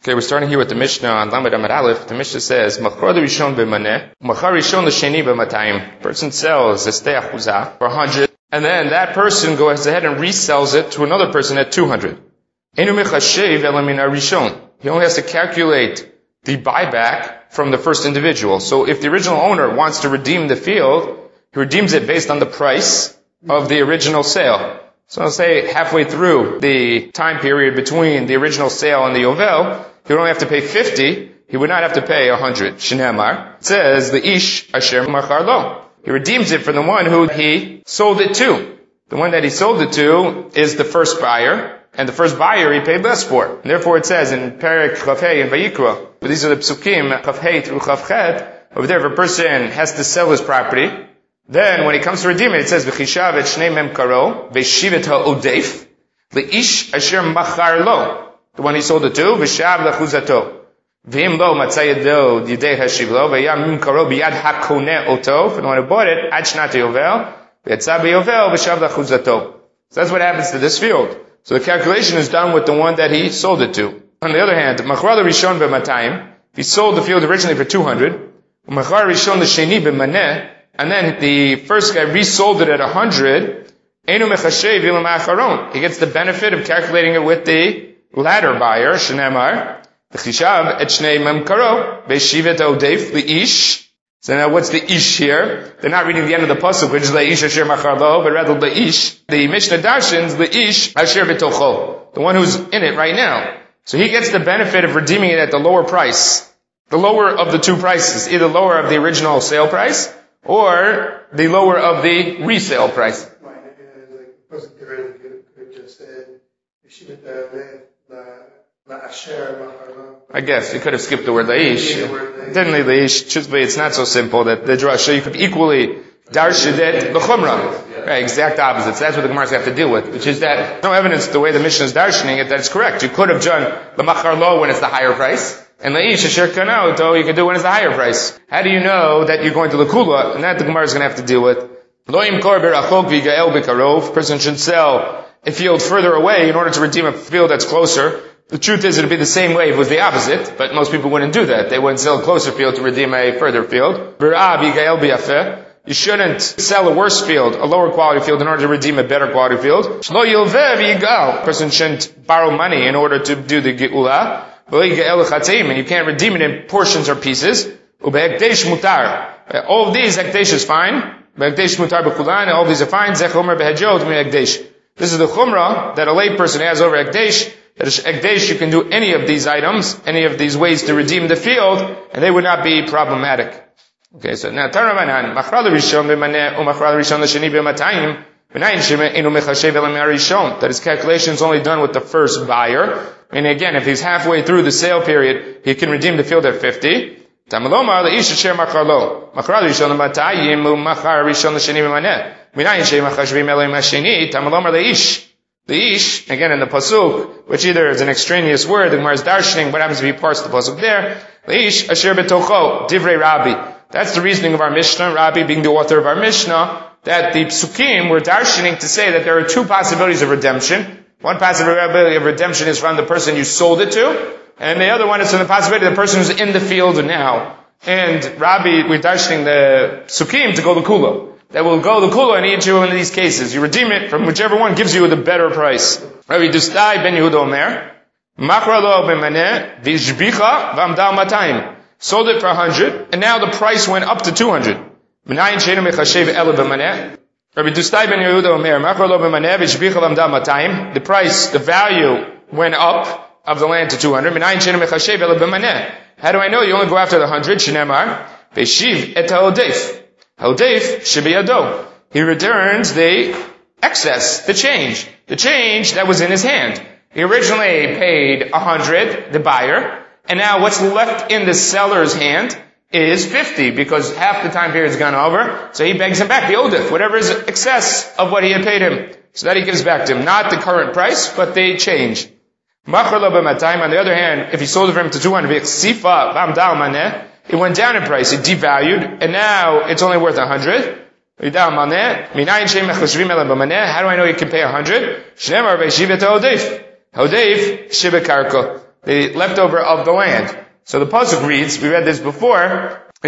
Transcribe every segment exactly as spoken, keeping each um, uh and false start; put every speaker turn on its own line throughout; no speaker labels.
Okay, we're starting here with the Mishnah on Lamed Amud Aleph. The Mishnah says, Machar rishon b'maneh, Machar rishon l'sheni b'matayim. Person sells a stei achuzah for one hundred, and then that person goes ahead and resells it to another person at two hundred. Einu mechashev ela min harishon. He only has to calculate the buyback from the first individual. So if the original owner wants to redeem the field, he redeems it based on the price of the original sale. So I'll say halfway through the time period between the original sale and the Yovel, he would only have to pay fifty, he would not have to pay one hundred. Shneamar, it says, the ish asher machar lo. He redeems it from the one who he sold it to. The one that he sold it to is the first buyer, and the first buyer he paid less for. And therefore it says in Perek Chavhei in Vayikra, but these are the psukim, Chavhei through Chavchet, over there if a person has to sell his property, then when he comes to redeem it, it says, V'chishav et shnei mem karo, v'shivet ha'odeif, le'ish asher machar lo. The one he sold it to, v'shav l'achuzato. V'im lo matzayado yidei hashiv lo, v'yam mim karo b'yad ha'koneh oto, for the one who bought it, ad shnat yovel, v'yatza b'yovel, v'shav l'achuzato. So that's what happens to this field. So the calculation is done with the one that he sold it to. On the other hand, machar rishon b'matayim, if he sold the field originally for two hundred, machar rishon l'sheni b'maneh, and then the first guy resold it at one hundred, einu mechashev ilam acharon. He gets the benefit of calculating it with the latter buyer, Shneamar, v'chishav et shnei mem karo, v'shivet ha'odeif li'ish. So now what's the ish here? They're not reading the end of the pasuk, which is le'ish asher machar lo, but rather le'ish. The Mishnah darshans le'ish asher b'tocho, the one who's in it right now. So he gets the benefit of redeeming it at the lower price. The lower of the two prices, either lower of the original sale price, or the lower of the resale price.
Right, and the person could have just said,
I guess you could have skipped the word Laish. Didn't leave Laish. Truthfully, it's not so simple that the drasha, you could equally darshid it l'chumra. Right, exact opposites. That's what the Gemara have to deal with, which is that no evidence the way the Mishnah is darshaning it that it's correct. You could have done the machar lo when it's the higher price, and Laish asher kanao, you can do when it's the higher price. How do you know that you're going to l'kula? And that the Gemara is going to have to deal with. Lo yimkor berachok v'yigael b'karov. Person should sell a field further away in order to redeem a field that's closer. The truth is it would be the same way if it was the opposite, but most people wouldn't do that. They wouldn't sell a closer field to redeem a further field. You shouldn't sell a worse field, a lower quality field, in order to redeem a better quality field. A person shouldn't borrow money in order to do the ge'ula. And you can't redeem it in portions or pieces. All of these, hekdesh is fine. All of these are fine. This is the chumrah that a lay person has over hekdesh. That is hekdesh, you can do any of these items, any of these ways to redeem the field, and they would not be problematic. Okay, so now, Taravanan, Machral Rishon b'maneh, or Machral Rishon l'sheni b'matayim, b'nayin shema inu mechashev elam harishon. That his calculation is only done with the first buyer. And again, if he's halfway through the sale period, he can redeem the field at fifty. Tamalomar le'ish asher machar lo. Machral Rishon b'matayim, u Machar Rishon l'sheni b'maneh. B'nayin shema chashvim elam hasheni, Tamalomar le'ish. The ish, again in the pasuk, which either is an extraneous word, the Gemara is darshaning, what happens if he parts the pasuk there? The ish, asher betocho, divrei Rabbi. That's the reasoning of our Mishnah, Rabbi being the author of our Mishnah, that the psukim were darshaning to say that there are two possibilities of redemption. One possibility of redemption is from the person you sold it to, and the other one is from the possibility of the person who's in the field now. And Rabbi, we're darshaning the psukim to go to kula. That will go the kula in each one of these cases. You redeem it from whichever one gives you the better price. Rabbi Dustai ben Yehuda Omer, Machra lo b'maneh v'ishbicha v'amdal matayim. Sold it for a hundred, and now the price went up to two hundred. B'nayin sheinu mechashev ela b'maneh. Rabbi Dustai ben Yehuda Omer, Machra lo b'maneh v'ishbicha v'amdal matayim. The price, the value went up of the land to two hundred. B'nayin sheinu mechashev ela b'maneh. How do I know? You only go after the hundred. Shneamar v'shiv et ha'odeif. Ha'odeif shebiyado. He returns the excess, the change. The change that was in his hand. He originally paid a hundred, the buyer, and now what's left in the seller's hand is fifty, because half the time period's gone over, so he begs him back, the odif, whatever is excess of what he had paid him. So that he gives back to him. Not the current price, but the change. Machar lo b'matayim, on the other hand, if he sold it for him to two hundred, v'chsifa v'amdal maneh, it went down in price, it devalued, and now it's only worth a hundred. How do I know you can pay a hundred? Hodeif shibekarko. the leftover of the land. So the pasuk reads, we read this before, the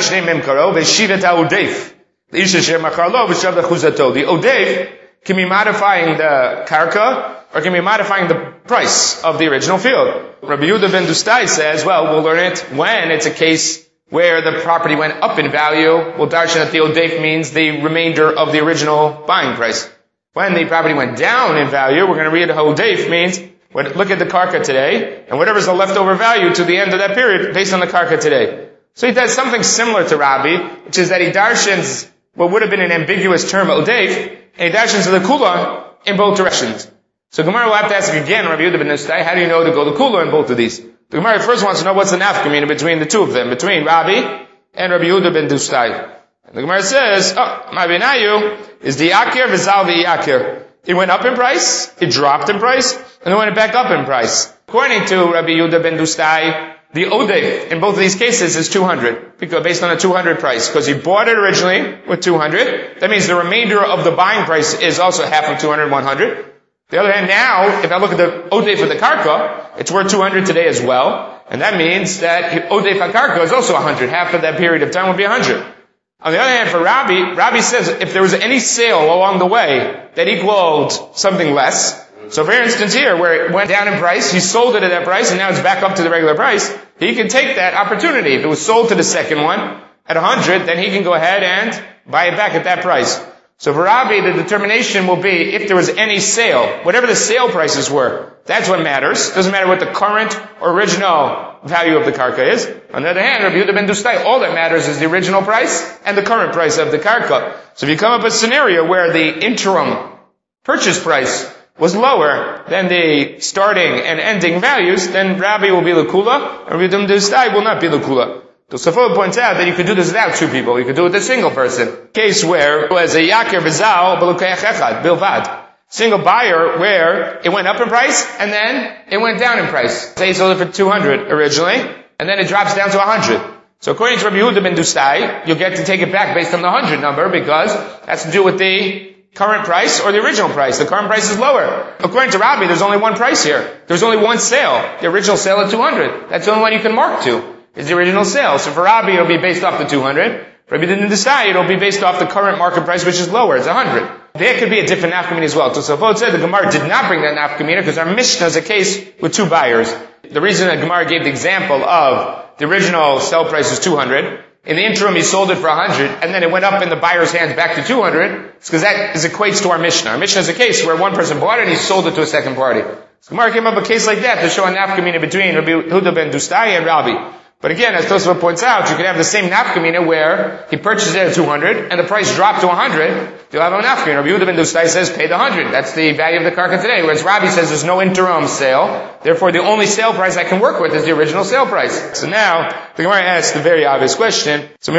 odeif can be modifying the karka, or can be modifying the price of the original field. Rabbi Yehuda ben Dustai says, well, we'll learn it when it's a case where the property went up in value. We'll darshan that the odeif means the remainder of the original buying price. When the property went down in value, we're going to read odeif means, look at the karka today, and whatever's the leftover value to the end of that period based on the karka today. So he does something similar to Rabbi, which is that he darshans what would have been an ambiguous term, odeif, and he darshans the kula in both directions. So Gemara will have to ask again, Rabbi Yehuda ben Dustai, how do you know to go the kula in both of these? The Gemara first wants to know what's the nafkamina between the two of them, between Rabbi and Rabbi Yehuda ben Dustai. And the Gemara says, oh, my benayu is the yakir v'zal v'yakir. It went up in price, it dropped in price, and then went back up in price. According to Rabbi Yehuda ben Dustai, the odeif in both of these cases is two hundred, because based on a two hundred price, because he bought it originally with two hundred. That means the remainder of the buying price is also half of two hundred, one hundred. The other hand, now, if I look at the odeif of the karka, it's worth two hundred today as well, and that means that odeif karka is also one hundred. Half of that period of time will be one hundred. On the other hand, for Rabbi, Rabbi says if there was any sale along the way that equaled something less, so for instance here, where it went down in price, he sold it at that price, and now it's back up to the regular price, he can take that opportunity. If it was sold to the second one at one hundred, then he can go ahead and buy it back at that price. So for Rabbi, the determination will be if there was any sale, whatever the sale prices were, that's what matters. Doesn't matter what the current or original value of the karka is. On the other hand, Rabbi Yehuda ben Dustai, all that matters is the original price and the current price of the karka. So if you come up with a scenario where the interim purchase price was lower than the starting and ending values, then Rabbi will be l'kula, and Rabbi Yehuda ben Dustai will not be l'kula. Tosafot points out that you could do this without two people. You could do it with a single person. Case where it was a yakir v'zal b'lukeach echad, bilvad. Single buyer where it went up in price and then it went down in price. Say he sold it for two hundred originally, and then it drops down to one hundred. So according to Rabbi Yehuda ben Dustai, you'll get to take it back based on the one hundred number because that's to do with the current price or the original price. The current price is lower. According to Rabbi, there's only one price here. There's only one sale. The original sale at two hundred. That's the only one you can mark to. Is the original sale. So for Rabbi, it'll be based off the two hundred. For Rabbi Yehuda ben Dustai, it'll be based off the current market price, which is lower. It's one hundred. There could be a different nafkamina as well. Tosafot said the Gemara did not bring that nafkamina because our Mishnah is a case with two buyers. The reason that Gemara gave the example of the original sell price is two hundred. In the interim, he sold it for one hundred, and then it went up in the buyer's hands back to two hundred. It's because that is equates to our Mishnah. Our Mishnah is a case where one person bought it and he sold it to a second party. So Gemara came up with a case like that to show a nafkamina between Rabbi Yehuda ben Dustai and Rabbi. But again, as Tosafot points out, you can have the same nafkamina where he purchased it at two hundred and the price dropped to one hundred. You'll have a nafkamina. Rabbi Yehuda ben Dustai says pay the one hundred. That's the value of the karka today. Whereas Rabbi says there's no interim sale. Therefore, the only sale price I can work with is the original sale price. So now, the Gemara asks the very obvious question. So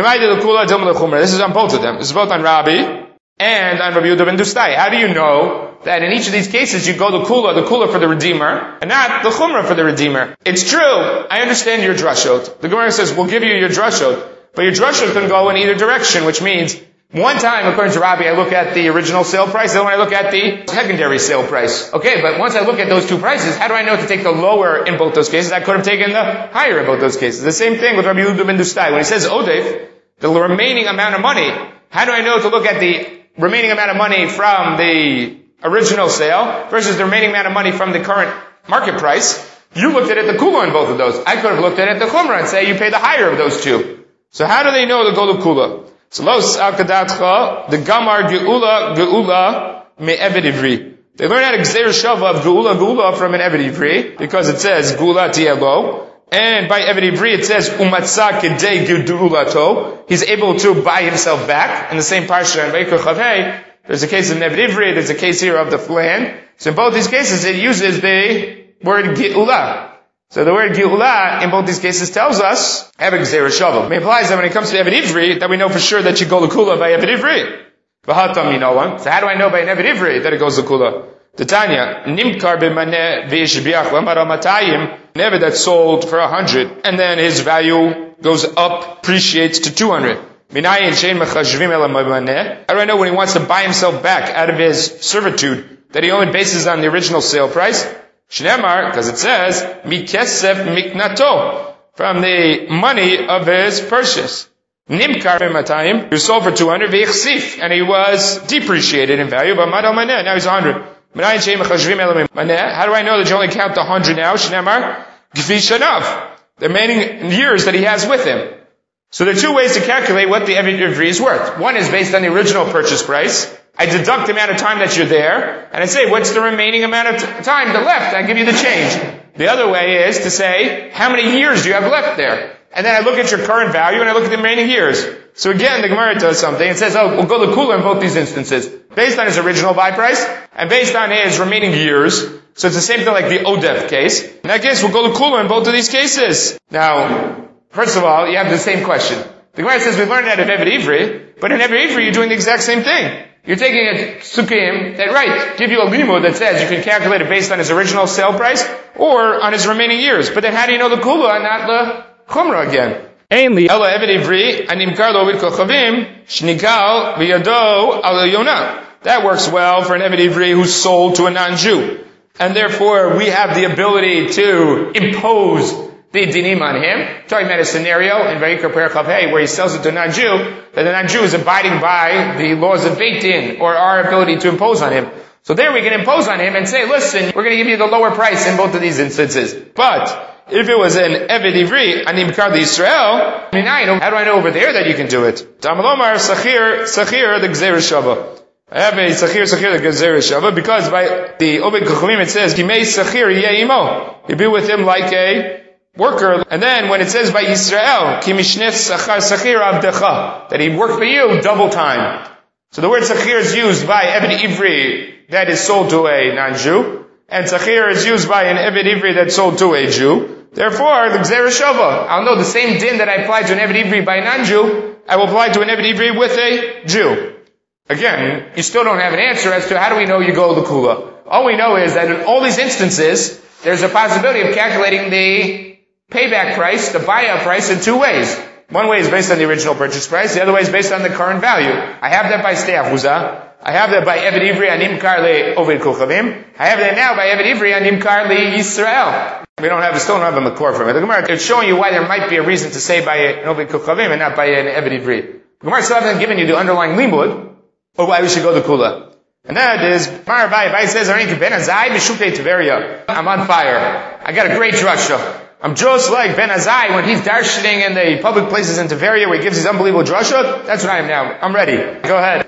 this is on both of them. This is both on Rabbi and on Rabbi Yehuda ben Dustai. How do you know that in each of these cases you go the kula, the kula for the redeemer, and not the chumrah for the redeemer? It's true. I understand your drashot. The Gemara says, we'll give you your drashot. But your drashot can go in either direction, which means, one time, according to Rabbi, I look at the original sale price, then when I look at the secondary sale price. Okay, but once I look at those two prices, how do I know to take the lower in both those cases? I could have taken the higher in both those cases. The same thing with Rabbi Yehuda ben Dustai. When he says odeif, the remaining amount of money, how do I know to look at the remaining amount of money from the original sale versus the remaining amount of money from the current market price? You looked at it the kula in both of those. I could have looked at it the chumrah and say you pay the higher of those two. So how do they know to go the kula? So los akadatcha, the gamar geula geula me eved ivri. They learn how to gzeir shava of geula geula from an eved ivri because it says geula tielo. And by eved ivri it says umatza kedei geulato. He's able to buy himself back. In the same parsha in Vayikra Chavhei, there's a case of Eved Ivri, there's a case here of the land. So in both these cases it uses the word geula. So the word geula in both these cases tells us have a gzeir shava. It implies that when it comes to Eved Ivri, that we know for sure that you go the kula by Eved Ivri. V'hatam, you know one. So how do I know by an Eved Ivri that it goes the kula? Titania, nimkar b'maneh v'yishbiach l'mara matayim, an Eved that's sold for a hundred, and then his value goes up, appreciates to two hundred. How do I know when he wants to buy himself back out of his servitude that he only bases on the original sale price? Shnemar, because it says, mikesef miknato, from the money of his purchase. Nimkar b'matayim, he was sold for two hundred, v'yichsif, and he was depreciated in value, but madal maneh, now he's one hundred. How do I know that you only count the one hundred now? Shnemar, g'fi shanav, the remaining years that he has with him. So there are two ways to calculate what the Eved Ivri is worth. One is based on the original purchase price. I deduct the amount of time that you're there, and I say, what's the remaining amount of t- time that left? I give you the change. The other way is to say, how many years do you have left there? And then I look at your current value, and I look at the remaining years. So again, the Gemara does something. It says, oh, we'll go to Kula in both these instances. Based on his original buy price, and based on his remaining years. So it's the same thing like the Odef case. In that case, we'll go to Kula in both of these cases. Now, first of all, you have the same question. The Gemara says we learned that of Eved Ivri, but in Eved Ivri you're doing the exact same thing. You're taking a Sukkim that, right, give you a limud that says you can calculate it based on his original sale price or on his remaining years. But then how do you know the Kula and not the Chumrah again? Ainly, Ella Eved Ivri, Animkar lo vid kochavim, shnikal v'yado al yonah. That works well for an Eved Ivri who's sold to a non-Jew. And therefore we have the ability to impose the dinim on him. Talking about a scenario in Vayikra Perek Chav Hey where he sells it to a non-Jew, that the non-Jew is abiding by the laws of Beit Din, or our ability to impose on him. So there we can impose on him and say, listen, we're going to give you the lower price in both of these instances. But if it was an Eved Ivri, Anim Kar Yisrael, I mean, I know, how do I know over there that you can do it? Tamalomar Sachir, Sachir, the Gzeir Shava. I have a Sachir, Sachir, the Gzeir Shava, because by the Obed Kochavim it says, Kimei Sachir Yeh Imo. He'd be with him like a worker. And then when it says by Yisrael, Ki Mishnet Sachar Sachir Avdecha, that he worked for you double time. So the word Sachir is used by Eved Ivri that is sold to a non-Jew, and Sachir is used by an Eved Ivri that's sold to a Jew. Therefore, the Gzeir Shava, I'll know the same din that I apply to an Eved Ivri by a non-Jew, I will apply to an Eved Ivri with a Jew. Again, you still don't have an answer as to how do we know you go the Kula. All we know is that in all these instances, there's a possibility of calculating the payback price, the buyout price, in two ways. One way is based on the original purchase price, the other way is based on the current value. I have that by Stei Achuza. I have that by Eved Ivri Animkar le Oved Kochavim. I have that now by Eved Ivri Animkar le Yisrael. We don't have, still don't have a makor from it. The Gemara is showing you why there might be a reason to say by an Oved Kochavim and not by an Eved Ivri. The Gemara still hasn't given you the underlying limud, or why we should go to Kula. And that is, Mar Abai, Abai says, I'm on fire. I got a great drasha. I'm just like Ben Azai when he's darshaning in the public places in Tveria where he gives his unbelievable drasha. That's what I am now. I'm ready. Go ahead.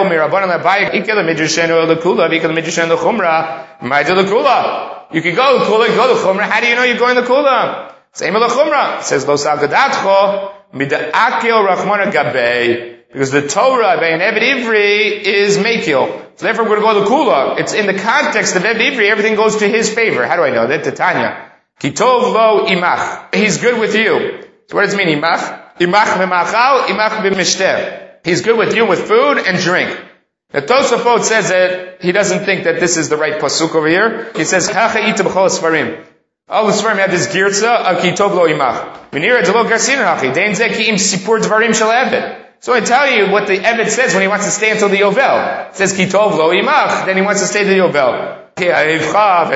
You can go to Kula, go to Chumrah. How do you know you're going to Kula? Same with the Chumrah. It says, Lo Sagadatcho, Mida'akil Rachmana Gabei. Because the Torah by an Eved Ivri is Mekil. So therefore we're going to go to Kula. It's in the context of Eved Ivri, everything goes to his favor. How do I know that? Titania. Kitov lo imach. He's good with you. So what does it mean, imach? Imach b'machal, imach b'mishteh. He's good with you with food and drink. The Tosafot says that he doesn't think that this is the right pasuk over here. He says, Hacha ita b'chol svarim. All the svarim have this girza of kitov lo imach. V'nira d'lo garsin hachi. Dein zeh ki im sipur dvarim shel eved. So I tell you what the Eved says when he wants to stay until the Yovel. It says, Kitov lo imach, then he wants to stay to the Yovel. That's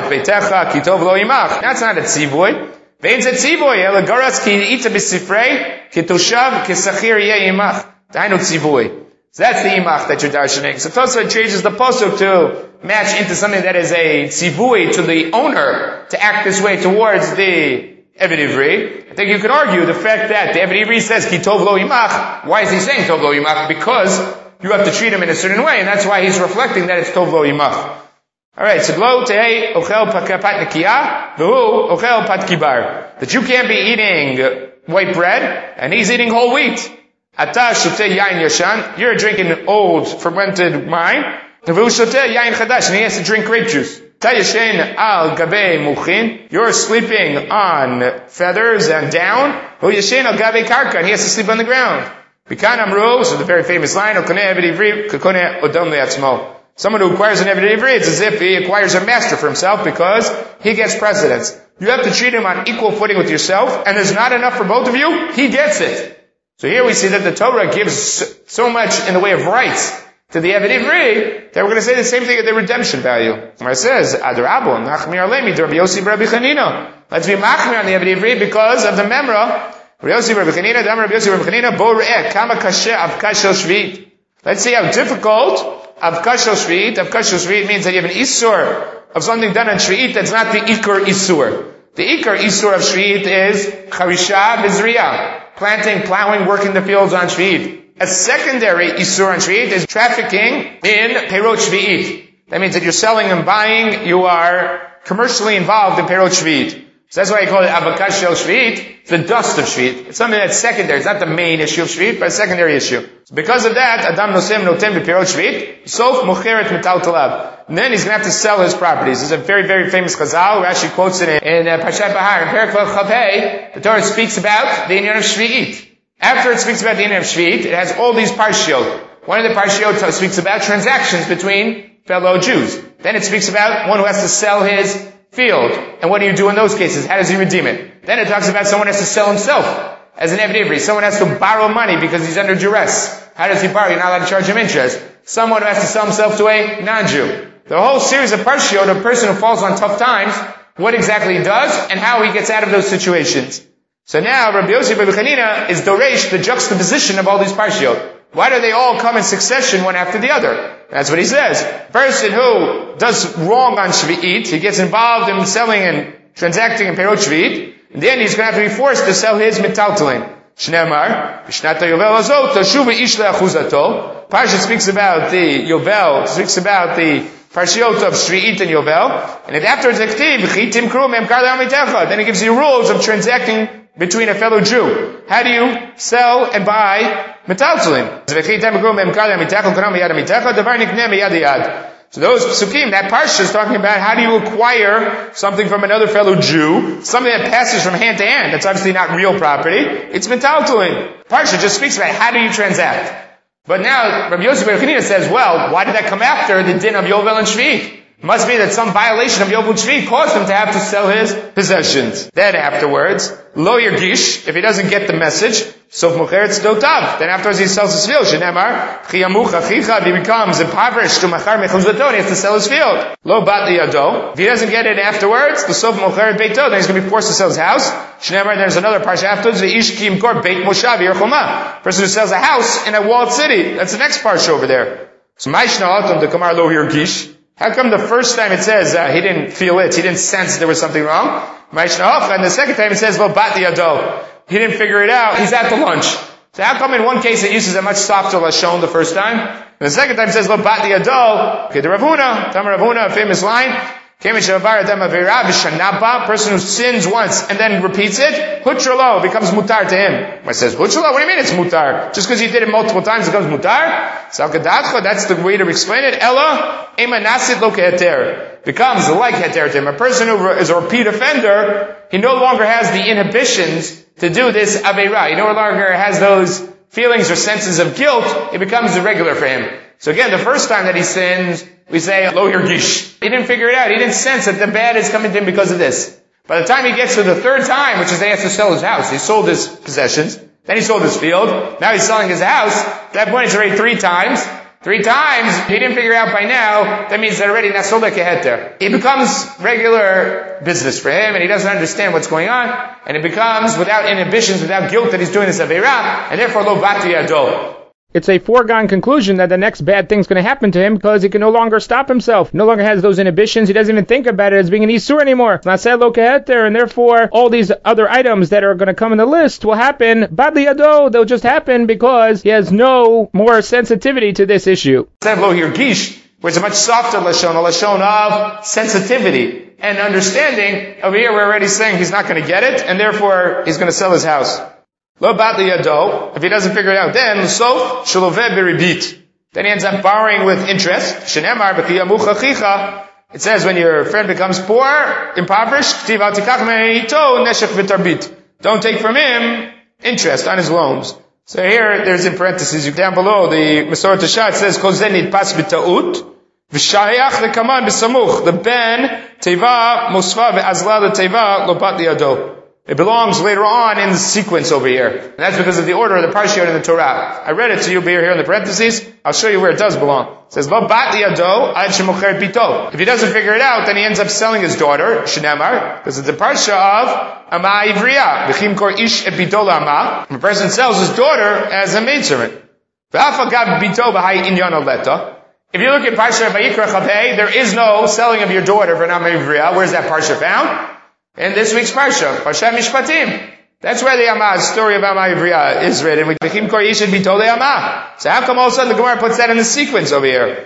not a tzivoy. Vein zeh tzivoy, ela garas ki ita b'sifrei, kitoshav kesachir yeh imach. Dainu tzivoy. So that's the imach that you're darshaning. So Tosafot changes the pasuk to match into something that is a tzivoy to the owner to act this way towards the Eved Ivri. I think you could argue the fact that the Eved Ivri says, Ki tov lo imach. Why is he saying tov lo imach? Because you have to treat him in a certain way, and that's why he's reflecting that it's tov lo imach. Alright, so glo tehei ochel pat nekiah, v'hu ochel pat kibar. That you can't be eating white bread, and he's eating whole wheat. Ata shoteh yain yashan. You're drinking old, fermented wine. V'hu shoteh yain chadash, and he has to drink grape juice. Tayashen al gabei muchin. You're sleeping on feathers and down. Hu yashen al gabei karka, and he has to sleep on the ground. Bikan amru, so the very famous line, okoneh eved ivri, kakoneh odom le'atzmo. Someone who acquires an Eved Ivri, it's as if he acquires a master for himself because he gets precedence. You have to treat him on equal footing with yourself, and there's not enough for both of you, he gets it. So here we see that the Torah gives so much in the way of rights to the Eved Ivri, then we're going to say the same thing at the redemption value. Where it says, Adrabo, Nachmir Alemi, Rabbi Yossi Rabbi Chanina. Let's be Machmir on the Eved Ivri because of the Memra. Rabbi Yossi Rabbi Chanina, Dam Rabbi Yossi Rabbi Chanina, Bo Re'eh, Kama Kasher, Avkash Shel Shvit. Let's see how difficult Avkash Shel Shvit. Avkash Shel Shvit means that you have an Isur of something done on Shvit that's not the Iker Isur. The Iker Isur of Shvit is Charisha Bizriya, planting, plowing, working the fields on Shvit. A secondary Isur on Shvit is trafficking in Perot Shvit. That means that you're selling and buying, you are commercially involved in Perot Shvit. So that's why I call it Avakash Shel Shvit. It's the dust of Shvit. It's something that's secondary. It's not the main issue of Shvit, but a secondary issue. So because of that, Adam Nosem Notem B'Perot Shvit, Sof Mocheret Metal Talav. And then he's going to have to sell his properties. This is a very, very famous Chazal. Rashi quotes it in, in uh, Parshat Bahar. In Perek Vav Chavei, the Torah speaks about the Inyan of Shvit. After it speaks about the Inyan of Shvit, it has all these parshiot. One of the parshiot speaks about transactions between fellow Jews. Then it speaks about one who has to sell his field. And what do you do in those cases? How does he redeem it? Then it talks about someone has to sell himself as an Eved Ivri. Someone has to borrow money because he's under duress. How does he borrow? You're not allowed to charge him interest. Someone who has to sell himself to a non-Jew. The whole series of parshiot, a person who falls on tough times, what exactly he does and how he gets out of those situations. So now Rabbi Yossi Rabbi Chanina is doresh the juxtaposition of all these parshiot. Why do they all come in succession one after the other? That's what he says. Person who does wrong on Shvi'it, he gets involved in selling and transacting in Perot Shvi'it, in the end he's going to have to be forced to sell his metaltalin. Shneimar, Bishnata Yovel Azot, Tashuva Ish Le'achuzato. Parsha speaks about the Yovel, speaks about the parshiot of Shvi'it and Yovel, and after it's active, Chitim Kru Mem Kar Le'amitecha. Then he gives you rules of transacting between a fellow Jew. How do you sell and buy metaltalin? So those psukim, that parsha is talking about how do you acquire something from another fellow Jew, something that passes from hand to hand. That's obviously not real property. It's metaltalin. Parsha just speaks about how do you transact. But now Rabbi Yossi Bar Chanina says, well, why did that come after the din of Yovel and Shvit? Must be that some violation of Yovel Shvit caused him to have to sell his possessions. Then afterwards, Lo Yergish, if he doesn't get the message, Sof Mocheretz Dotav. Then afterwards he sells his field. Shenemar, Chiyamuch Achicha, if he becomes impoverished to Machar Mechuzlato, he has to sell his field. Lo Bat Liyado. If he doesn't get it afterwards, the Sof Mocheret Beito, then he's going to be forced to sell his house. Shenemar, there's another parsha afterwards, the Ish Ki Yimkor Beit Moshav Yerchoma. Person who sells a house in a walled city. That's the next parsha over there. So Maishna Atom, the Kamar Lo Yergish. How come the first time it says uh, he didn't feel it, he didn't sense there was something wrong? And the second time it says, Lo Bat Yado. He didn't figure it out, he's at the lunch. So how come in one case it uses a much softer lashon the first time? And the second time it says, Lo Bat Yado. Okay, the Rav Huna, Tam Rav Huna, a famous line. Person who sins once and then repeats it, hutralo, becomes mutar to him. It says, hutralo, what do you mean it's mutar? Just because he did it multiple times it becomes mutar? Salkadachcha, that's the way to explain it. Ella, ema nasit lo keheter. Becomes like heter to him. A person who is a repeat offender, he no longer has the inhibitions to do this aveira. He no longer has those feelings or senses of guilt. It becomes irregular for him. So again, the first time that he sins, we say, Lo Yergish. He didn't figure it out. He didn't sense that the bad is coming to him because of this. By the time he gets to the third time, which is they have to sell his house, he sold his possessions, then he sold his field, now he's selling his house. At that point, it's already three times. Three times, he didn't figure it out by now, that means that already nasola keheter. It becomes regular business for him, and he doesn't understand what's going on, and it becomes without inhibitions, without guilt that he's doing this aveira, and therefore lo bati yado.
It's a foregone conclusion that the next bad thing's going to happen to him because he can no longer stop himself. No longer has those inhibitions. He doesn't even think about it as being an Isur anymore. It's not said lo keheter, and therefore all these other items that are going to come in the list will happen. Badli yado, they'll just happen because he has no more sensitivity to this issue.
Instead of lo Yergish, where it's a much softer lashon, a lashon of sensitivity and understanding. Over here we're already saying he's not going to get it, and therefore he's going to sell his house. Lo bat liyado, if he doesn't figure it out then, so shaloveh beribit. Then he ends up borrowing with interest. Shenemar b'chiyamuch achicha. It says when your friend becomes poor, impoverished, k'tiv al tikach me'ito neshech v'tarbit. Don't take from him interest on his loans. So here, there's in parentheses, down below, the Masorah Tashat says, kol zeh nitpas b'ta'ut, v'shayach lekaman b'samuch. The ben, teva, mosfa, ve'azla l'teva, lo bat liyado. It belongs later on in the sequence over here. And that's because of the order of the parashiyot in the Torah. I read it to you here in the parentheses. I'll show you where it does belong. It says, Lo bat liyado ad shemocher bito. If he doesn't figure it out, then he ends up selling his daughter, Shnemar, because it's the parsha of Ama Ivriya. V'chim kor ish et bito la'ama. A person sells his daughter as a maidservant. V'afa gav bito v'hai inyan oleta. If you look at Parsha Vayikra Chavei, there is no selling of your daughter for an Ama Ivriya. Where's that parsha found? In this week's parsha, Parsha Mishpatim. That's where the Ama, story of Ama Ivriya is written. V'chim kor ish et bito la'ama. So how come all of a sudden the Gemara puts that in the sequence over here?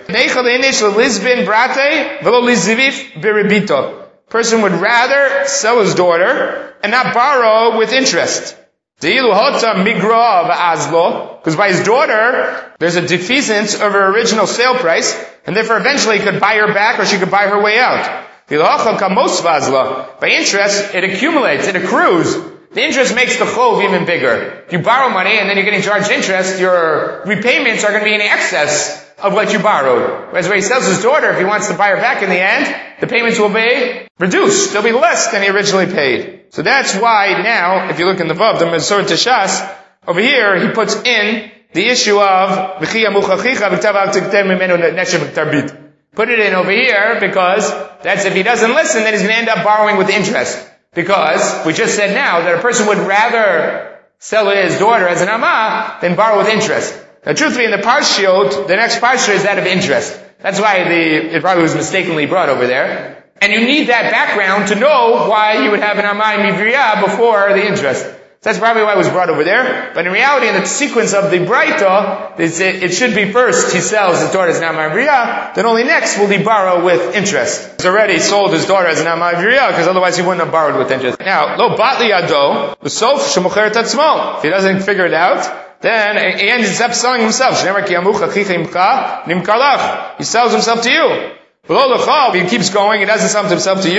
Person would rather sell his daughter and not borrow with interest. Because by his daughter, there's a defeasance of her original sale price, and therefore eventually he could buy her back or she could buy her way out. By interest, it accumulates, it accrues. The interest makes the chov even bigger. If you borrow money and then you're getting charged interest, your repayments are going to be in excess of what you borrowed. Whereas when he sells his daughter, if he wants to buy her back in the end, the payments will be reduced. They'll be less than he originally paid. So that's why now, if you look in the Vav, the Mesor Teshas, over here, he puts in the issue of put it in over here because that's if he doesn't listen, then he's going to end up borrowing with interest. Because we just said now that a person would rather sell his daughter as an Ama than borrow with interest. Now truthfully in the Parshiot, the next Parsha is that of interest. That's why the, it probably was mistakenly brought over there. And you need that background to know why you would have an Ama Mivriya before the interest. So that's probably why it was brought over there. But in reality, in the sequence of the Braita, it should be first he sells his daughter as an Ama Mivriya, then only next will he borrow with interest. He's already sold his daughter as an Ama Mivriya, because otherwise he wouldn't have borrowed with interest. Now, lo bat liyado, l'sof shemocher tatzmo. If he doesn't figure it out, then he ends up selling himself. He sells himself to you. If he keeps going, he doesn't sell himself to you,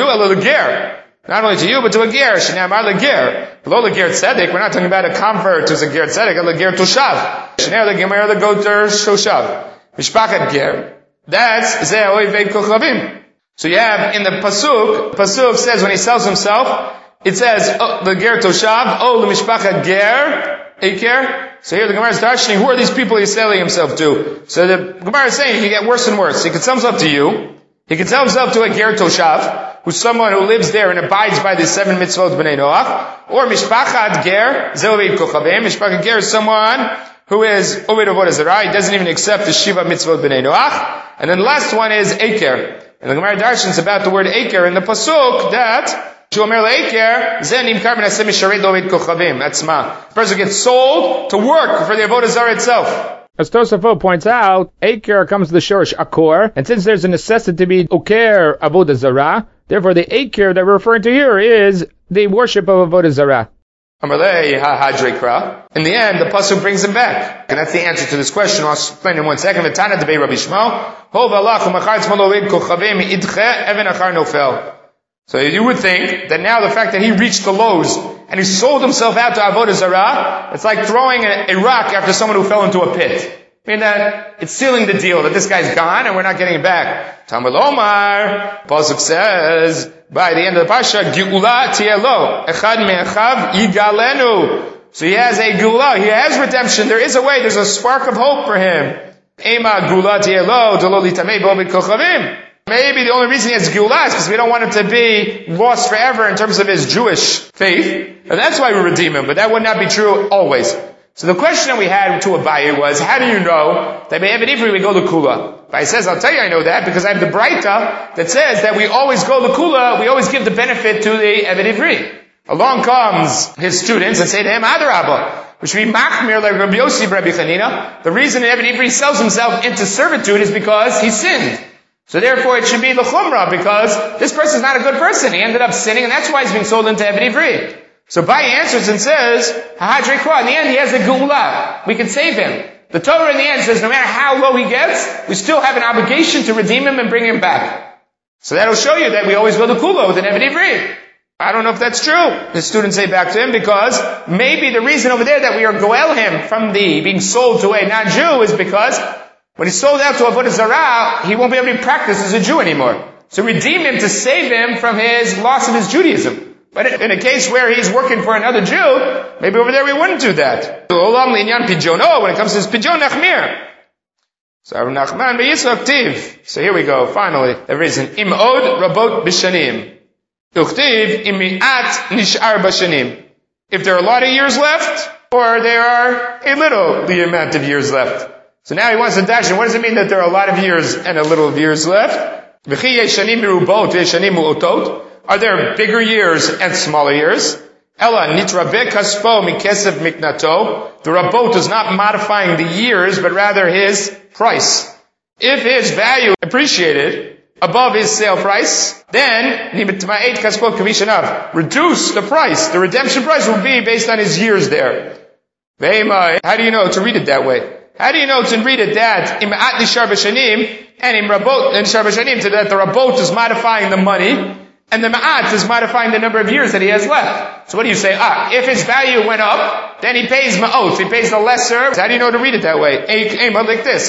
not only to you, but to a ger. Shnei leger. Below the ger tzedek, we're not talking about a convert who's a ger tzedek, a ger toshav. Shnei leger the goter toshav. Mishpachat ger. That's zeh oivei kochavim. So you have in the pasuk, pasuk says when he sells himself, it says oh, the ger toshav, oh the mishpachat ger, eker. So here the Gemara is darshaning, who are these people he's selling himself to? So the Gemara is saying he can get worse and worse. He can sell himself to you. He can sell himself to a ger toshav, who's someone who lives there and abides by the seven mitzvot b'nei Noach, or mishpachat ger, ze'oved kochavim. Mishpachat ger is someone who is oved avodah zarah. He doesn't even accept the shiva mitzvot b'nei Noach. And then the last one is eker. And the Gemara darshan is about the word eker in the pasuk that Shomer le'eker ze nimkar b'naseh misharet oved kochavim. That's ma. The person gets sold to work for the avodah zarah itself.
As Tosafot points out, Aker comes to the shorish akor, and since there's a necessity to be oker avodah zarah, therefore the Aker that we're referring to here is the worship of avodah zarah.
Amalei ha-hadrekra. In the end, the pasuk brings him back. And that's the answer to this question. I'll explain in one second. V'tana debei Rabbi Shmuel. Hov alach u'machar tzmo lo'ed kochavim idche even achar nofel. So you would think that now the fact that he reached the lows and he sold himself out to avodah zarah, it's like throwing a, a rock after someone who fell into a pit. I mean that it's sealing the deal that this guy's gone and we're not getting him back. Talmud Omar, pasuk says by the end of the pasha, Geula tielo echad me'achav yigalenu. So he has a geula, he has redemption. There is a way. There's a spark of hope for him. Ema geula tielo delo litamei bo'vid kochavim. Maybe the only reason he has Geulah is because we don't want him to be lost forever in terms of his Jewish faith. And that's why we redeem him, but that would not be true always. So the question that we had to Abaye was, how do you know that by Eved Ivri we go to Kula? Abaye says, I'll tell you I know that because I have the Braita that says that we always go to Kula, we always give the benefit to the Eved Ivri. Along comes his students and say to him, Adarabba, which would be Machmir like Rabbi Yossi Rabbi Chanina. The reason Eved Ivri sells himself into servitude is because he sinned. So therefore it should be l'chumra because this person is not a good person. He ended up sinning and that's why he's being sold into Eved Ivri. So Abaye answers and says, Ha-hadrekra, in the end he has a geula. We can save him. The Torah in the end says no matter how low he gets, we still have an obligation to redeem him and bring him back. So that'll show you that we always go to Kula with an Eved Ivri. I don't know if that's true. The students say back to him because maybe the reason over there that we are goel him from the being sold to a non-Jew is because when he's sold out to avodah zarah, he won't be able to practice as a Jew anymore. So redeem him to save him from his loss of his Judaism. But in a case where he's working for another Jew, maybe over there we wouldn't do that. When it comes to this pidyon nachmir. So Nachman beYisrael Ktiv. So here we go, finally. There is an im'od rabot b'shanim. Uchtiv imi'at nish'ar b'shanim. If there are a lot of years left, or there are a little the amount of years left. So now he wants to dash in. What does it mean that there are a lot of years and a little of years left? V'chi yeshanim merubot v'yeshanim mu'otot. Are there bigger years and smaller years? Ella nitrabeh kaspo mikesef miknato. The rabot is not modifying the years, but rather his price. If his value appreciated above his sale price, then reduce the price. The redemption price will be based on his years there. How do you know to read it that way? How do you know to read it that imat nishar b'shanim and im rabot nishar b'shanim, to that the rabot is modifying the money and the ma'at is modifying the number of years that he has left? So what do you say? Ah, if his value went up, then he pays ma'ot, he pays the lesser. How do you know to read it that way? Like this.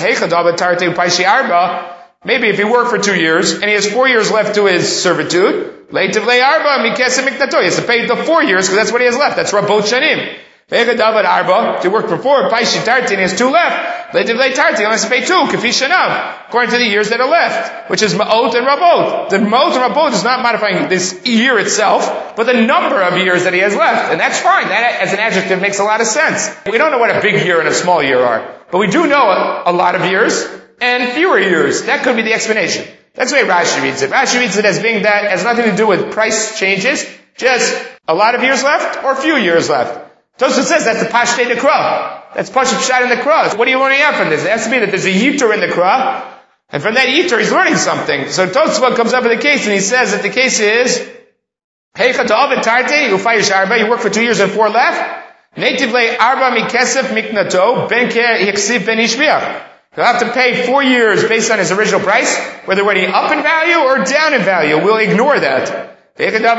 Maybe if he worked for two years and he has four years left to his servitude, he has to pay the four years because that's what he has left. That's rabot shanim. If he worked for four, and he has two left, he has to pay two, according to the years that are left, which is ma'ot and rabot. The ma'ot and rabot is not modifying this year itself, but the number of years that he has left. And that's fine. That as an adjective makes a lot of sense. We don't know what a big year and a small year are, but we do know a, a lot of years and fewer years. That could be the explanation. That's the way Rashi reads it. Rashi reads it as being that it has nothing to do with price changes, just a lot of years left or few years left. Tosfos says that's the Pashtei Nekra. That's Pashat Pshat in the Kra. What are you learning out from this? It has to be that there's a Yitur in the Kra, and from that Yitur he's learning something. So Tosfos comes up with a case, and he says that the case is, Heicha ta'avet tarte, you fire arba, you work for two years and four left. Native lay arba mikesef miknato, ben ke yiksiv ben ishbiach. He'll have to pay four years based on his original price, whether we're going up in value or down in value. We'll ignore that. You'll have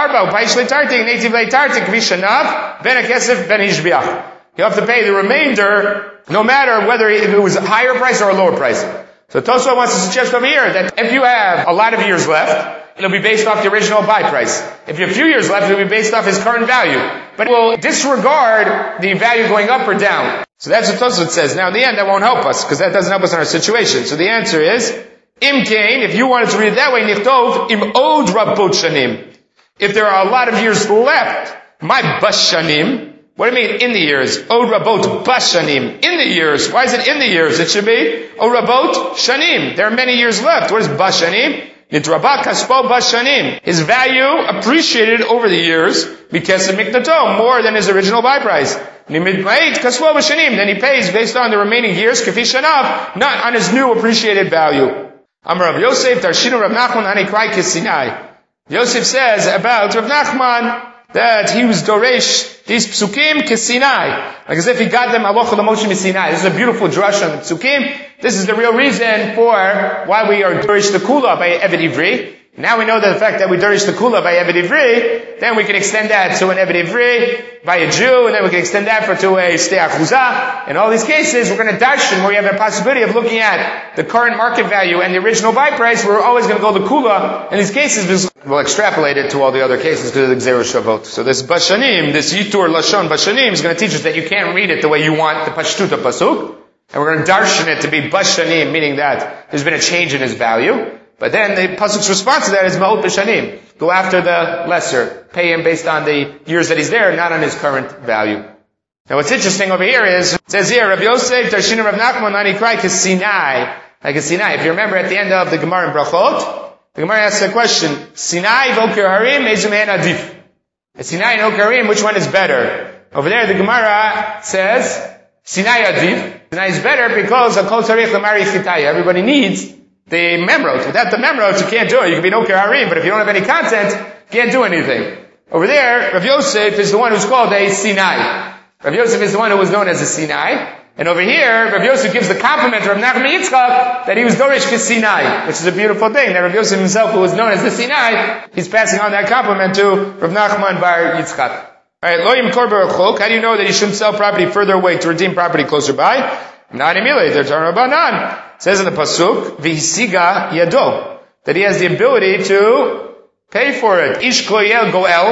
to pay the remainder, no matter whether it was a higher price or a lower price. So Tosfos wants to suggest over here that if you have a lot of years left, it'll be based off the original buy price. If you have a few years left, it'll be based off his current value. But we'll disregard the value going up or down. So that's what Tosfos says. Now in the end, that won't help us, because that doesn't help us in our situation. So the answer is, Im kain, if you wanted to read it that way, nichtov im od rabot shanim. If there are a lot of years left, my bashanim, what do you mean in the years? Od rabot bashanim, in the years. Why is it in the years? It should be od rabot shanim. There are many years left. What is bashanim? Nitrabah kaspo bashanim. His value appreciated over the years because of miknato, more than his original buy price. Nimidmait kaspo bashanim. Then he pays based on the remaining years, kafi shanav, not on his new appreciated value. Amar Rav Yosef, Tarshinu Rav Nachman, Hanikrai Kisinai. Yosef says about Rav Nachman that he was doresh these psukim Kisinai, like as if he got them halacha l'moshe misinai. This is a beautiful drush on the psukim. This is the real reason for why we are doresh the kula by Eved Ivri. Now we know that the fact that we doresh the kula by Eved Ivri, then we can extend that to an Eved Ivri by a Jew, and then we can extend that for to a stei achuzah. In all these cases, we're going to darshan where you have a possibility of looking at the current market value and the original buy price. We're always going to go to kula in these cases. We'll extrapolate it to all the other cases because of the Gzerah Shavot. So this Bashanim, this Yitur Lashon Bashanim is going to teach us that you can't read it the way you want the Pashtuta Pasuk. And we're going to darshan it to be Bashanim, meaning that there's been a change in his value. But then the Pasuk's response to that is Ma'ot Bashanim. Go after the lesser. Pay him based on the years that he's there, not on his current value. Now what's interesting over here is, it says here, Rav Yosef, Tarshinu Rav Nachman, Hanikrai Kisinai. Like a Sinai. If you remember at the end of the Gemara in Brachot, the Gemara asks a question, Sinai v'Okir Harim, Ezu me'en adif. Sinai and Okir Harim, which one is better? Over there the Gemara says, Sinai adif. Sinai is better because Kol Tzarich L'Mari Chitaya. Everybody needs the memrot. Without the memrot, you can't do it. You can be no Harim, but if you don't have any content, you can't do anything. Over there, Rav Yosef is the one who's called a Sinai. Rav Yosef is the one who was known as a Sinai. And over here, Rav Yosef gives the compliment to Rav Nachman Yitzchak that he was Dorish Sinai, which is a beautiful thing. That Rav Yosef himself, who was known as the Sinai, he's passing on that compliment to Rav Nachman bar Yitzchak. Alright, Lo Yimkor B'Rachok. How do you know that you shouldn't sell property further away to redeem property closer by? Not Emile, they're Torah Rabbanan. It says in the Pasuk, V'hisiga Yado, that he has the ability to pay for it. Ish Koyel Goel,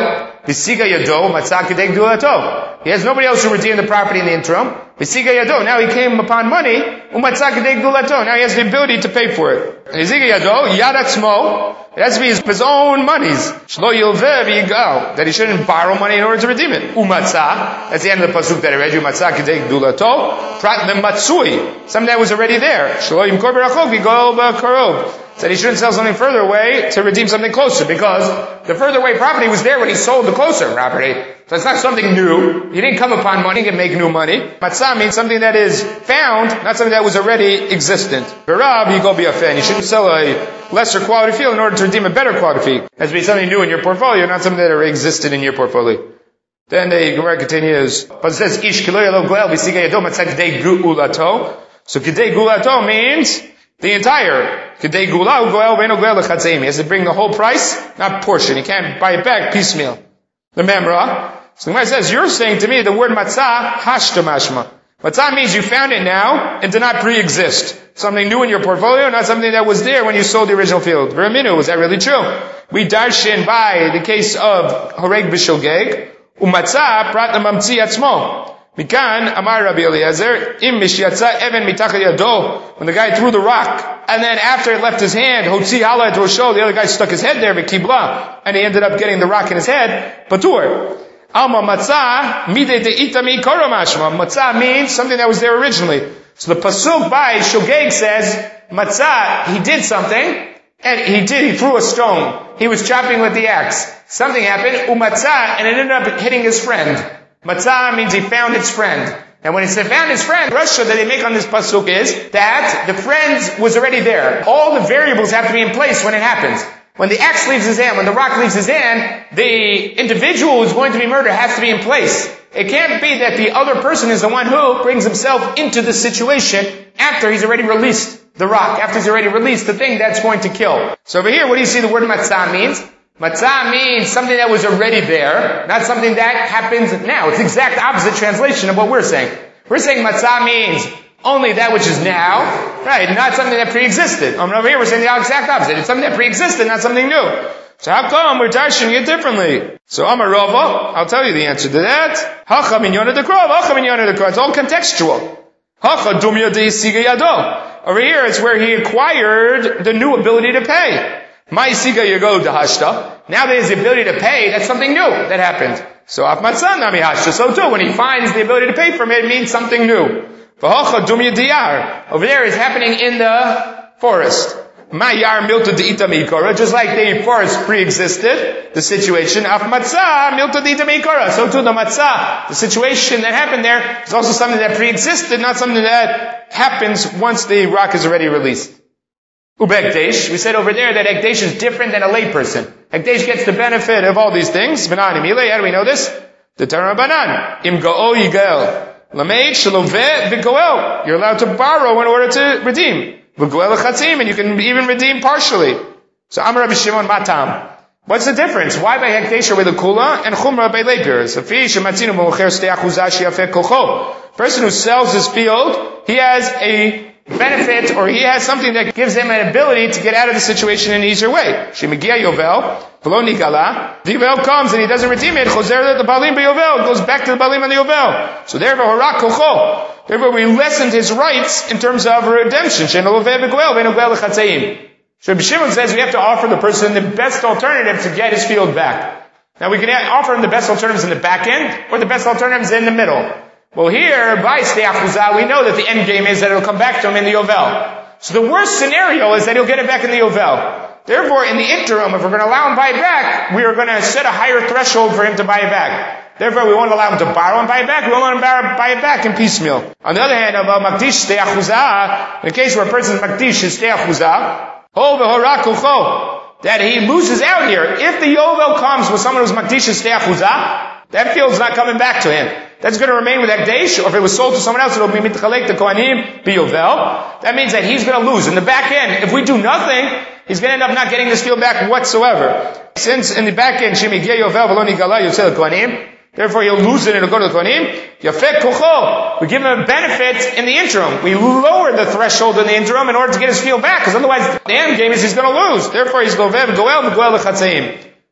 Visiga Yado, Matzah Kedei Gdulato. He has nobody else to redeem the property in the interim. Visiga Yado, now he came upon money, Umatzah Kedei Gdulato. Now he has the ability to pay for it. Visiga Yado, Yad Atzmo, it has to be his, his own monies. Shlo Yilveh V'yigal, that he shouldn't borrow money in order to redeem it. Umatzah, that's the end of the pasuk that I read you, Matzah Kedei Gdulato, Prat Matsui, something that was already there. Shlo Yimkor B'rachok V'yigal B'karov. Said he shouldn't sell something further away to redeem something closer, because the further away property was there when he sold the closer property. So it's not something new. He didn't come upon money and make new money. Matzah means something that is found, not something that was already existent. B'rav, you go be a fan. You shouldn't sell a lesser quality field in order to redeem a better quality field. It has to be something new in your portfolio, not something that already existed in your portfolio. Then the Gemara continues, but it says, Ish kilo yalo goel v'siga yado matzah kedei gulato. So kedei gulato means the entire. Kedei gula goel ve'eno goel lechatzeim. He has to bring the whole price, not portion. He can't buy it back piecemeal. The memra. So the Gemara says, you're saying to me the word matzah hashta mashma. Matzah means you found it now and did not pre-exist. Something new in your portfolio, not something that was there when you sold the original field. Veraminu, was that really true? We darshin by the case of horeg b'shogeg, umatzah prat mamtzi atzmo. Mikan amar Rabbi Eliezer, im mishyatza even mitachal yado. When the guy threw the rock, and then after it left his hand, hotzi hala et rosho, the other guy stuck his head there, v'kibla, and he ended up getting the rock in his head. Patur. Alma matzah mide de'ita mi'ikara mashma. Matzah means something that was there originally. So the pasuk by Shogeg says, matzah, he did something, and he did, he threw a stone. He was chopping with the axe. Something happened, umatzah, and it ended up hitting his friend. Matzah means he found his friend. And when he said found his friend, the rasha that they make on this pasuk is that the friend was already there. All the variables have to be in place when it happens. When the axe leaves his hand, when the rock leaves his hand, the individual who's going to be murdered has to be in place. It can't be that the other person is the one who brings himself into the situation after he's already released the rock, after he's already released the thing that's going to kill. So over here, what do you see the word matzah means? Matzah means something that was already there, not something that happens now. It's the exact opposite translation of what we're saying. We're saying matzah means only that which is now, right, not something that pre-existed. Um, over here we're saying the exact opposite. It's something that pre-existed, not something new. So how come we're darshaning it differently? So Amar Rava, I'll tell you the answer to that. Hacha minyana dekrov, hacha minyana dekrov. It's all contextual. Hacha dumya deisiga yado. Over here it's where he acquired the new ability to pay. My siga yago dahashta. Now that he has the ability to pay, that's something new that happened. So af matzah nami hashta. So too, when he finds the ability to pay from it, it means something new. V'hocha dumya diyar. Over there is happening in the forest. My yar milta de'ita meikora. Just like the forest pre-existed, the situation. Af matzah milta de'ita meikora. So too, the matzah, the situation that happened there, is also something that pre-existed, not something that happens once the rock is already released. Ubekdesh, we said over there that Ekdesh is different than a layperson. Ekdesh gets the benefit of all these things. Banan imile, how do we know this? The Torah Banan. Im go'o yigel. Lameid shaloveh v'goel. You're allowed to borrow in order to redeem. V'goel chatzim, and you can even redeem partially. So Amar Rabbi Shimon Matam. What's the difference? Why by Ekdesh with the kula and chumra by layper? So fi shematzinu b'mocher stei achuzah she'afek kocho. Person who sells his field, he has a benefit, or he has something that gives him an ability to get out of the situation in an easier way. Shemigia Yovel, V'lo Nigala, the Yovel comes and he doesn't redeem it, Choser the Balim Yovel, goes back to the Balim and the Yovel. So therefore, Horak Kocho, therefore we lessened his rights in terms of redemption. Shenolove V'goel, V'nogoel L'chatzeim. So Rabbi Shimon says we have to offer the person the best alternative to get his field back. Now we can offer him the best alternatives in the back end, or the best alternatives in the middle. Well here, by Stei Achuzah, we know that the end game is that it'll come back to him in the Yovel. So the worst scenario is that he'll get it back in the Yovel. Therefore, in the interim, if we're going to allow him to buy it back, we are going to set a higher threshold for him to buy it back. Therefore, we won't allow him to borrow and buy it back, we won't let him buy it back in piecemeal. On the other hand, of a Makdish Stei Achuzah, in the case where a person's Makdish is Stei Achuzah, Ho v'hora kucho, that he loses out here. If the Yovel comes with someone who's Makdish is Stei Achuzah, that field's not coming back to him. That's going to remain with Ekdesh, or if it was sold to someone else, it'll be mitchalek the Kohanim biyovel. That means that he's going to lose. In the back end, if we do nothing, he's going to end up not getting this field back whatsoever. Since in the back end, Shemigia Yovel v'lo nigala yotzel the Kohanim, therefore he'll lose it and it'll go to the Kohanim. Yafek kocho, we give him a benefit in the interim. We lower the threshold in the interim in order to get his field back, because otherwise the end game is he's going to lose. Therefore he's lovev goel v'goel l'chatzeim.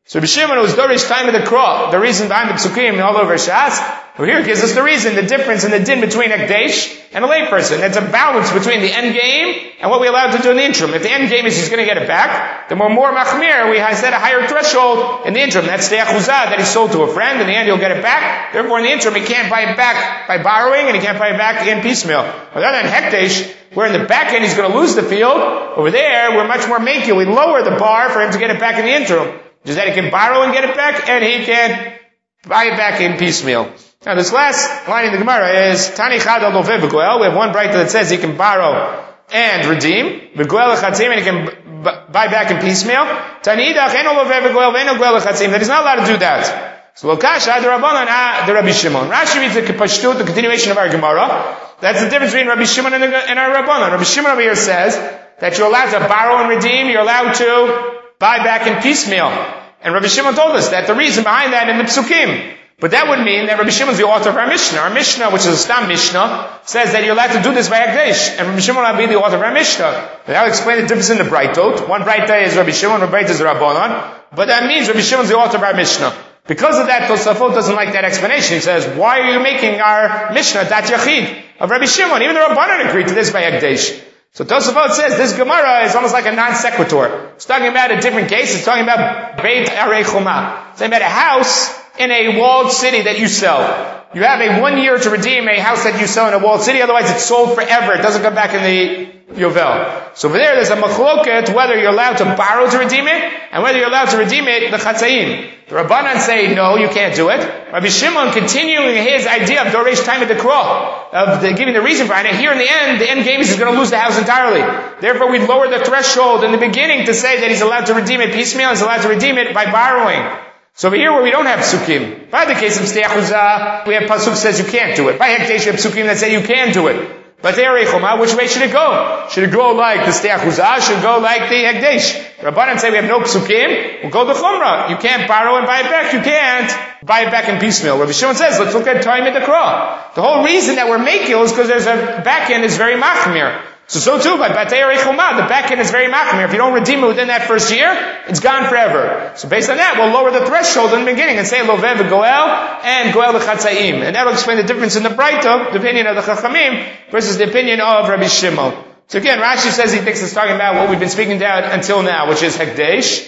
So Rabbi Shimon was Dorish time of the Krah. The reason behind the Psukim all over Shas. Well, here it gives us the reason, the difference in the din between Hekdesh and a layperson. It's a balance between the end game and what we're allowed to do in the interim. If the end game is he's going to get it back, then we're more machmir. We set a higher threshold in the interim. That's the achuzah that he sold to a friend. In the end, he'll get it back. Therefore, in the interim, he can't buy it back by borrowing, and he can't buy it back in piecemeal. On the other hand, Hekdesh, where in the back end he's going to lose the field, over there, we're much more makil. We lower the bar for him to get it back in the interim. Just that he can borrow and get it back, and he can buy it back in piecemeal. Now, this last line in the Gemara is Tani Chad al Loveh v'Goel. We have one brighter that says he can borrow and redeem. V'Goel l'chatzim, and he can b- buy back in piecemeal. Tani idach eno Loveh v'Goel v'eno Goel l'chatzim. That he's not allowed to do that. So Lokash ad Rabbanan ad Rabbi Shimon. Rashi reads the Pashtut, the continuation of our Gemara. That's the difference between Rabbi Shimon and, the, and our Rabbanan. Rabbi Shimon over here says that you're allowed to borrow and redeem. You're allowed to buy back in piecemeal. And Rabbi Shimon told us that the reason behind that in the Psukim. But that would mean that Rabbi Shimon is the author of our Mishnah. Our Mishnah, which is a Stam Mishnah, says that you're allowed to do this by Hekdesh. And Rabbi Shimon will be the author of our Mishnah. But I'll explain the difference in the Breitot. One Breita is Rabbi Shimon, one Breita is Rabbanan. But that means Rabbi Shimon is the author of our Mishnah. Because of that, Tosafot doesn't like that explanation. He says, why are you making our Mishnah Dat Yachid of Rabbi Shimon? Even the Rabbanan agreed to this by Hekdesh. So Tosafot says this Gemara is almost like a non sequitur. It's talking about a different case. It's talking about Beit Arei Chuma. It's talking about a house in a walled city that you sell. You have a one year to redeem a house that you sell in a walled city, otherwise it's sold forever. It doesn't come back in the Yovel. So over there, there's a machloket whether you're allowed to borrow to redeem it, and whether you're allowed to redeem it, the Chatzayim. The Rabbanan say, no, you can't do it. Rabbi Shimon continuing his idea of Doresh time at the Krah, of the, giving the reason behind it. Here in the end, the end game is he's going to lose the house entirely. Therefore, we lower the threshold in the beginning to say that he's allowed to redeem it piecemeal, he's allowed to redeem it by borrowing. So over here where we don't have psukim, by the case of Stei Achuzah, we have pasuk says you can't do it. By Hekdesh, we have psukim that say you can do it. But the Arei Chuma, which way should it go? Should it go like the Stei Achuzah? Should it go like the Hekdesh? Rabbanan say we have no psukim, we'll go the Chumrah. You can't borrow and buy it back. You can't buy it back in piecemeal. Rabbi Shimon says, let's look at time at the Krah. The whole reason that we're making is because there's a back end is very machmir. So, so too, by Batei Arei Chuma, the back end is very machmir. If you don't redeem it within that first year, it's gone forever. So based on that, we'll lower the threshold in the beginning and say Loveh v'Goel and Goel l'chatzayim. And that'll explain the difference in the Breita, the opinion of the Chachamim, versus the opinion of Rabbi Shimon. So again, Rashi says he thinks it's talking about what we've been speaking about until now, which is Hekdesh,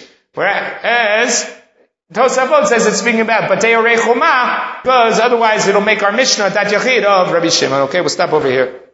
whereas Tosafot says it's speaking about Batei Arei Chuma, because otherwise it'll make our Mishnah Dat Yachid of Rabbi Shimon. Okay, we'll stop over here.